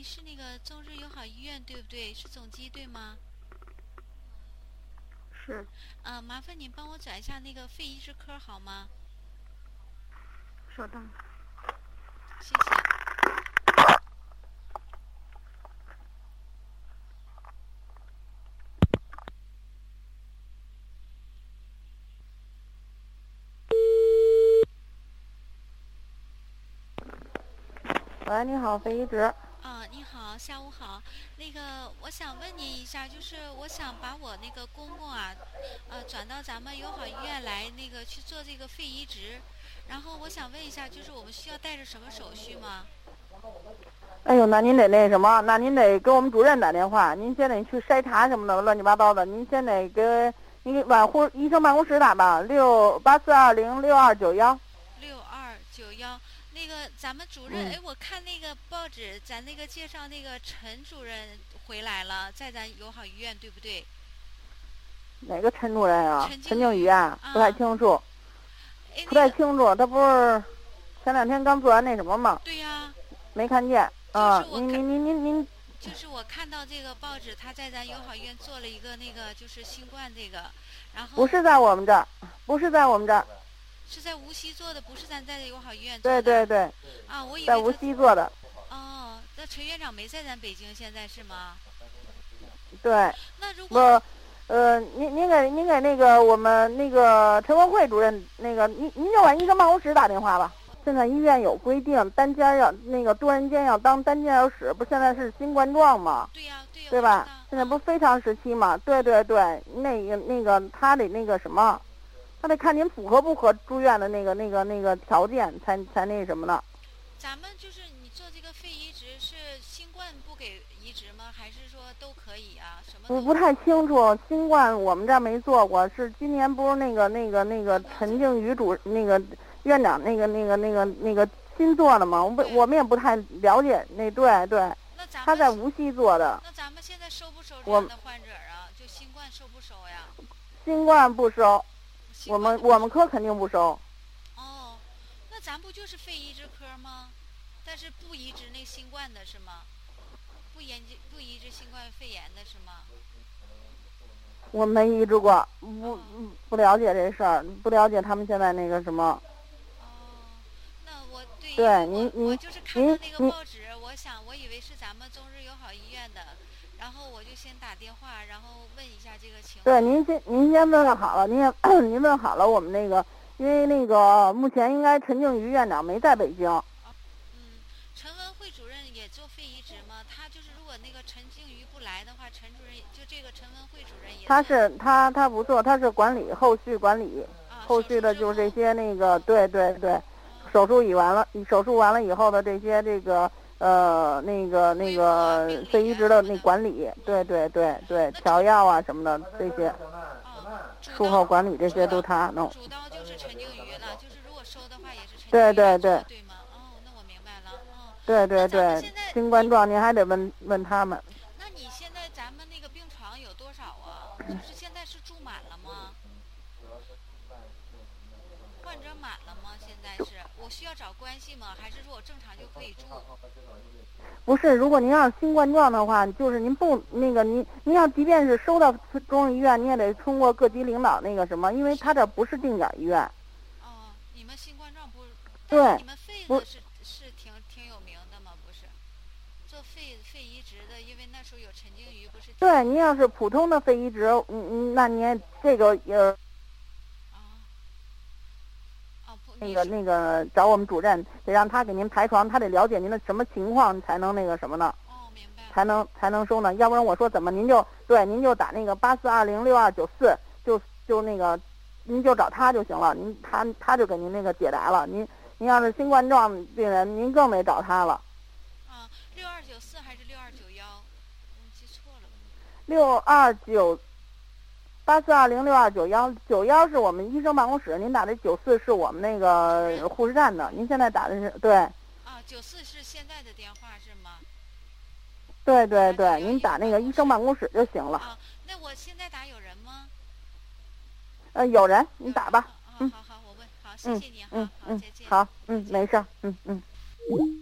是那个中日友好医院对不对？是总机对吗？ 是。 麻烦您帮我转一下那个肺移植科好吗？ 稍等。 谢谢。 喂，你好，肺移植。 你好，下午好。那个，我想问您一下，就是我想把我那个公公啊，转到咱们友好医院来，那个去做这个肺移植。然后我想问一下，就是我们需要带着什么手续吗？ 哎呦，那您得那什么，那您得给我们主任打电话，您先得去筛查什么的，乱七八糟的，您先得您往医生办公室打吧，84206291。 6291。那个咱们主任，我看那个报纸，咱那个介绍那个陈主任回来了，在咱友好医院，对不对？ 哪个陈主任啊？陈静宇啊？不太清楚。不太清楚，他不是前2天刚做完那什么吗？ 对呀。 没看见。您。 就是我看到这个报纸，他在咱友好医院做了一个那个就是新冠这个，然后不是在我们这儿，不是在我们这儿， 是在无锡做的，不是咱在友好医院做的。 对对对。 我以为在无锡做的。 哦，那陈院长没在咱北京，现在是吗？ 对。 那如果您给那个我们那个陈文慧主任那个您就往医生办公室打电话吧。现在医院有规定，单间要那个多人间要当单间要使，不现在是新冠状吗？ 对呀， 对吧？现在不是非常时期嘛？对对对，那个他得那个什么，他得看您符合不合住院的那个条件才那什么呢。 咱们就是你做这个肺移植是新冠不给移植吗？还是说都可以啊？什么都？ 我不太清楚，新冠我们这儿没做过，是今年不是那个陈静宇那个院长那个新做的吗？我们也不太了解那对对。他在无锡做的。 那咱们现在收不收这样的患者啊？就新冠收不收呀？ 新冠不收，我们科肯定不收。 哦，那咱不就是肺移植科吗？但是不移植那新冠的是吗？不移植新冠肺炎的是吗？ 我没移植过，不了解这事儿，不了解他们现在那个什么。 那我对我就是看到那个报纸，我以为是咱们中日友好医院的，然后我就先打电话，然后问一下这个情况。 对，您先问好了，您问好了，我们那个，因为那个目前应该陈静瑜院长没在北京。 陈文慧主任也做肺移植吗？他就是如果那个陈静瑜不来的话，陈主任就这个陈文慧主任也。 他不做，他是管理后续管理，后续的就是这些那个对对对，手术完了以后的这些这个那个肺移植的那管理，对对对对，调药啊什么的这些，术后管理这些都他弄。 主刀就是陈静瑜了，就是如果收的话也是陈静瑜对对对。 对吗？那我明白了。 对对对，新冠状您还得问他们。 那你现在咱们那个病床有多少啊？就是现在是住满了吗？患者满了吗？现在是我需要找关系吗？还是说我正常就可以住？ 不是，如果您要是新冠状的话，就是您不那个您要即便是收到中医院，你也得通过各级领导那个什么，因为他这不是定点医院。 你们新冠状不？ 对。 你们肺子是挺有名的吗？不是，做肺移植的，因为那时候有陈静瑜不是。 对，您要是普通的肺移植，那您这个那个找我们主任，得让他给您排床，他得了解您的什么情况才能那个什么呢？ 明白。 才能收呢，要不然我说怎么您就打那个84206294，就那个您就找他就行了，他就给您那个解答了。您要是新冠状病人，您更得找他了。 6294还是6291？记错了。 84206291，91是我们医生办公室，您打的94是我们那个护士站的。您现在打的是对。 94是现在的电话是吗？ 对对对，您打那个医生办公室就行了。 那我现在打有人吗？ 有人，你打吧。 好，我问。好，谢谢你。好，再见。 好，没事。